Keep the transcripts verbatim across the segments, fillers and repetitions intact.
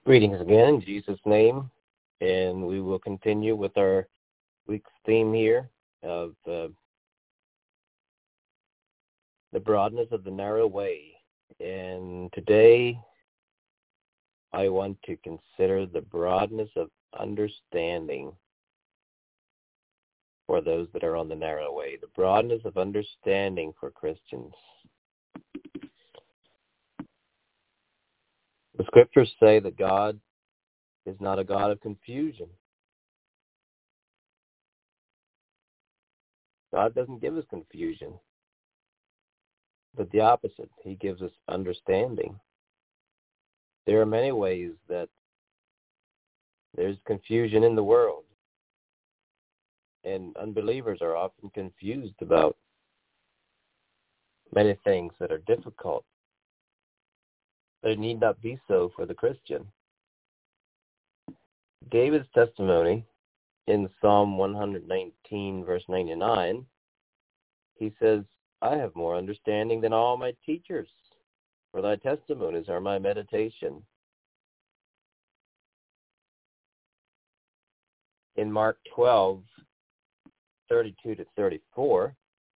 Greetings again in Jesus' name, and we will continue with our week's theme here of uh, the broadness of the narrow way. And today I want to consider the broadness of understanding for those that are on the narrow way, the broadness of understanding for Christians. The scriptures say that God is not a God of confusion. God doesn't give us confusion, but the opposite. He gives us understanding. There are many ways that there's confusion in the world, and unbelievers are often confused about many things that are difficult. But it need not be so for the Christian. David's testimony in Psalm one nineteen, verse ninety-nine, he says, I have more understanding than all my teachers, for thy testimonies are my meditation. In Mark twelve, thirty-two to thirty-four,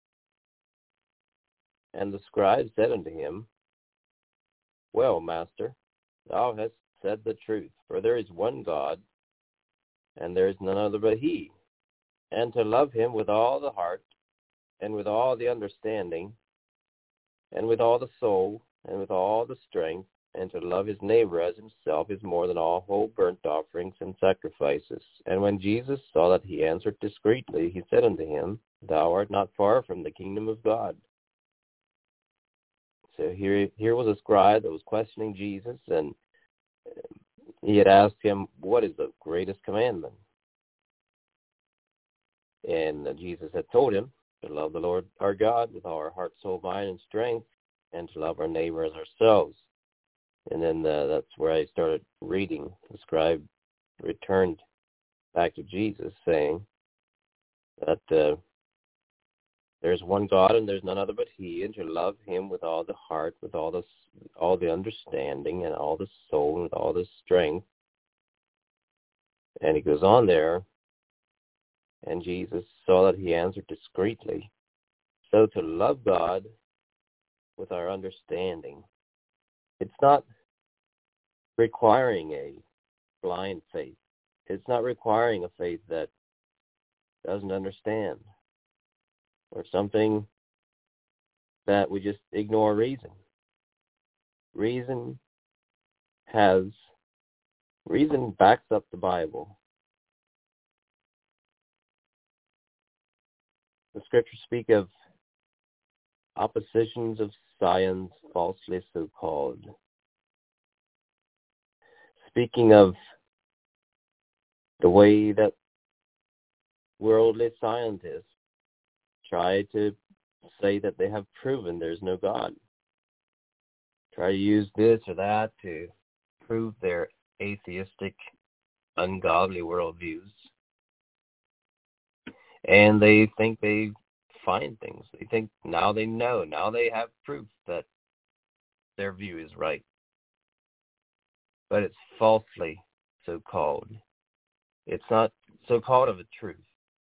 and the scribe said unto him, Well, master, thou hast said the truth, for there is one God, and there is none other but he, and to love him with all the heart, and with all the understanding, and with all the soul, and with all the strength, and to love his neighbor as himself is more than all whole burnt offerings and sacrifices. And when Jesus saw that he answered discreetly, he said unto him, Thou art not far from the kingdom of God. So here, here was a scribe that was questioning Jesus, and he had asked him, what is the greatest commandment? And Jesus had told him to love the Lord our God with all our heart, soul, mind, and strength, and to love our neighbor as ourselves. And then uh, that's where I started reading. The scribe returned back to Jesus, saying that uh, there's one God and there's none other but he, and to love him with all the heart, with all the all the understanding, and all the soul, and with all the strength. And he goes on there, and Jesus saw that he answered discreetly. So to love God with our understanding, it's not requiring a blind faith. It's not requiring a faith that doesn't understand, or something that we just ignore reason. Reason has, reason backs up the Bible. The scriptures speak of oppositions of science, falsely so called. Speaking of the way that worldly scientists try to say that they have proven there's no God. Try to use this or that to prove their atheistic, ungodly worldviews. And they think they find things. They think now they know. Now they have proof that their view is right. But it's falsely so-called. It's not so-called of a truth.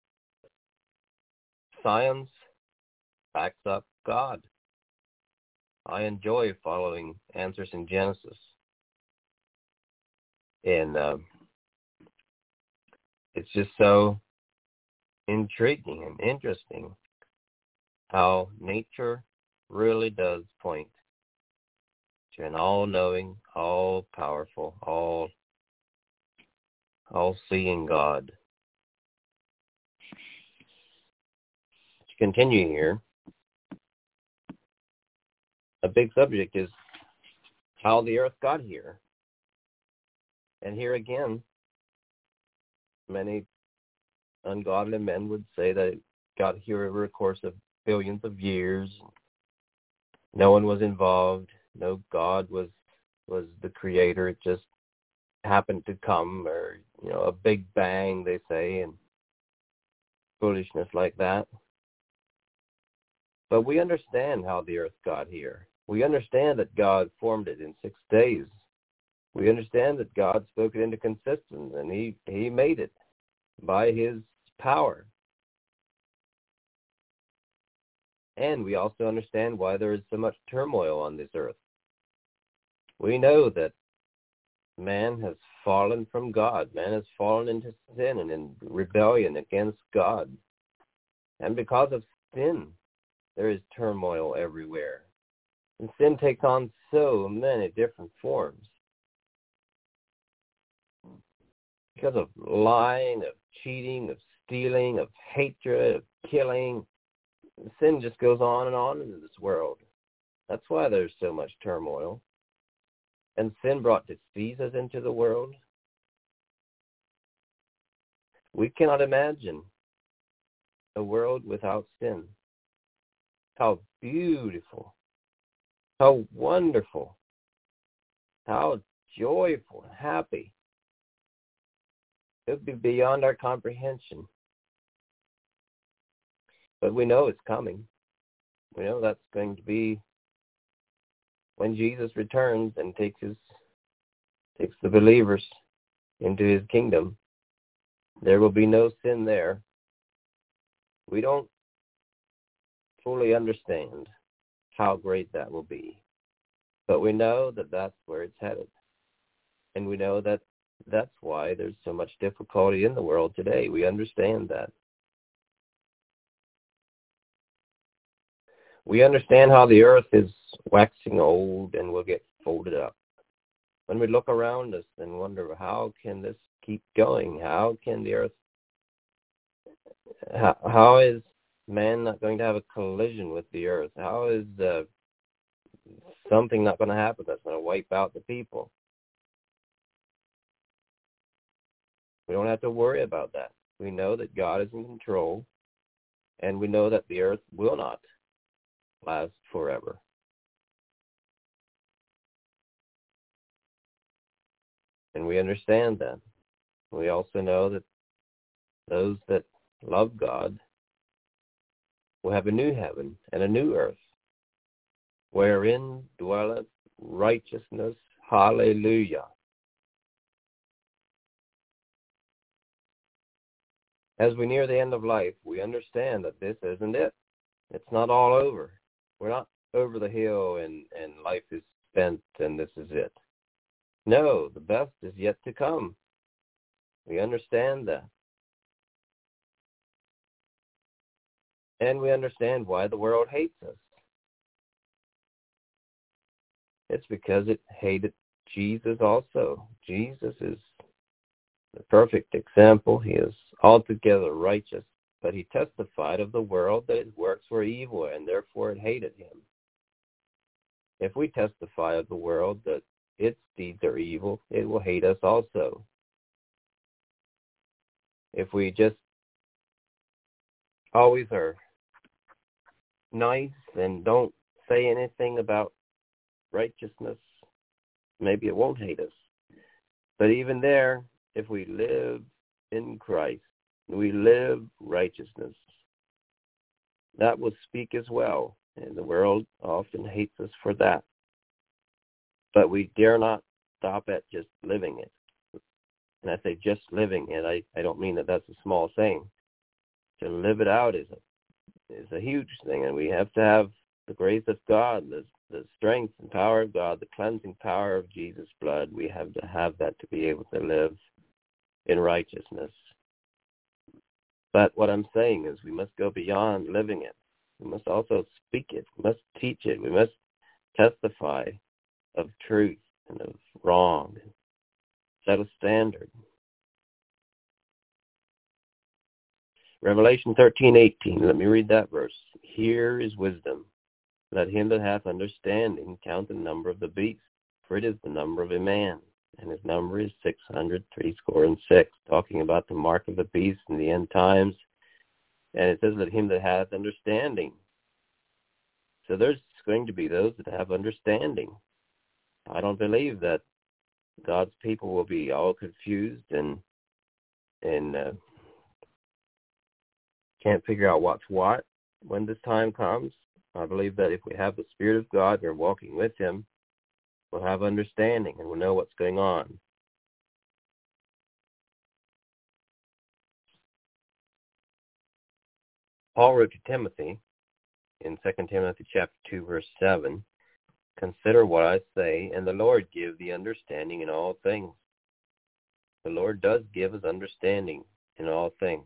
Science backs up God. I enjoy following Answers in Genesis. And uh, it's just so intriguing and interesting how nature really does point to an all-knowing, all-powerful, all, all-seeing God. To continue here, a big subject is how the earth got here. And here again, many ungodly men would say that it got here over a course of billions of years. No one was involved. No God was was the creator. It just happened to come, or, you know, a big bang, they say, and foolishness like that. But we understand how the earth got here. We understand that God formed it in six days. We understand that God spoke it into existence, and he, he made it by his power. And we also understand why there is so much turmoil on this earth. We know that man has fallen from God. Man has fallen into sin and in rebellion against God. And because of sin, there is turmoil everywhere. And sin takes on so many different forms. Because of lying, of cheating, of stealing, of hatred, of killing, sin just goes on and on in this world. That's why there's so much turmoil. And sin brought diseases into the world. We cannot imagine a world without sin. How beautiful, how wonderful, how joyful and happy. It would be beyond our comprehension. But we know it's coming. We know that's going to be when Jesus returns and takes his takes the believers into his kingdom. There will be no sin there. We don't fully understand how great that will be. But we know that that's where it's headed. And we know that that's why there's so much difficulty in the world today. We understand that. We understand how the earth is waxing old and will get folded up. When we look around us and wonder, how can this keep going? How can the earth, how, how is man not going to have a collision with the earth? How is uh, something not going to happen that's going to wipe out the people? We don't have to worry about that. We know that God is in control, and we know that the earth will not last forever. And we understand that. We also know that those that love God will have a new heaven and a new earth, wherein dwelleth righteousness. Hallelujah. As we near the end of life, we understand that this isn't it. It's not all over. We're not over the hill and, and life is spent and this is it. No, the best is yet to come. We understand that. And we understand why the world hates us. It's because it hated Jesus also. Jesus is the perfect example. He is altogether righteous, but he testified of the world that his works were evil, and therefore it hated him. If we testify of the world that its deeds are evil, it will hate us also. If we just always are nice and don't say anything about righteousness, maybe it won't hate us. But even there, if we live in Christ, we live righteousness, that will speak as well. And the world often hates us for that. But we dare not stop at just living it. And I say just living it, I, I don't mean that that's a small thing. To live it out is a, is a huge thing, and we have to have the grace of God, the, the strength and power of God, the cleansing power of Jesus' blood. We have to have that to be able to live in righteousness. But what I'm saying is we must go beyond living it. We must also speak it. We must teach it. We must testify of truth and of wrong. Set a standard. Revelation thirteen eighteen. Let me read that verse. Here is wisdom. Let him that hath understanding count the number of the beast, for it is the number of a man, and his number is six hundred three score and six, talking about the mark of the beast in the end times. And it says, let him that hath understanding. So there's going to be those that have understanding. I don't believe that God's people will be all confused and and uh, can't figure out what's what when this time comes. I believe that if we have the Spirit of God, we're walking with him, We'll have understanding and we'll know what's going on. Paul wrote to Timothy in Second Timothy chapter two, verse seven, "Consider what I say, and the Lord give thee understanding in all things." The Lord does give us understanding in all things.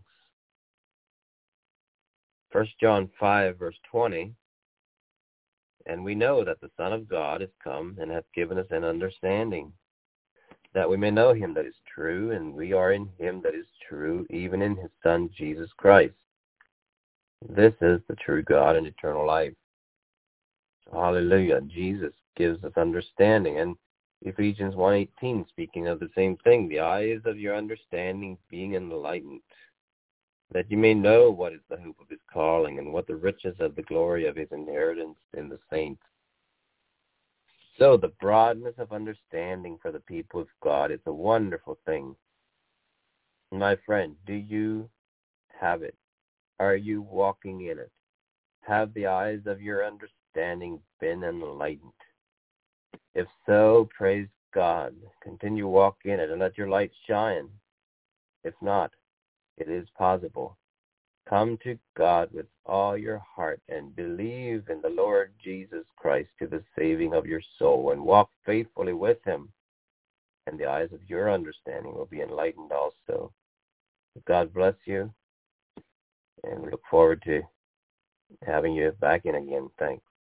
First John five, verse twenty, "And we know that the Son of God is come and hath given us an understanding, that we may know him that is true, and we are in him that is true, even in his Son Jesus Christ. This is the true God and eternal life." Hallelujah. Jesus gives us understanding. And Ephesians one eighteen, speaking of the same thing, "The eyes of your understanding being enlightened, that you may know what is the hope of his calling, and what the riches of the glory of his inheritance in the saints." So the broadness of understanding for the people of God is a wonderful thing. My friend, do you have it? Are you walking in it? Have the eyes of your understanding been enlightened? If so, praise God. Continue walk in it and let your light shine. If not, it is possible. Come to God with all your heart and believe in the Lord Jesus Christ to the saving of your soul, and walk faithfully with him, and the eyes of your understanding will be enlightened also. God bless you, and we look forward to having you back in again. Thanks.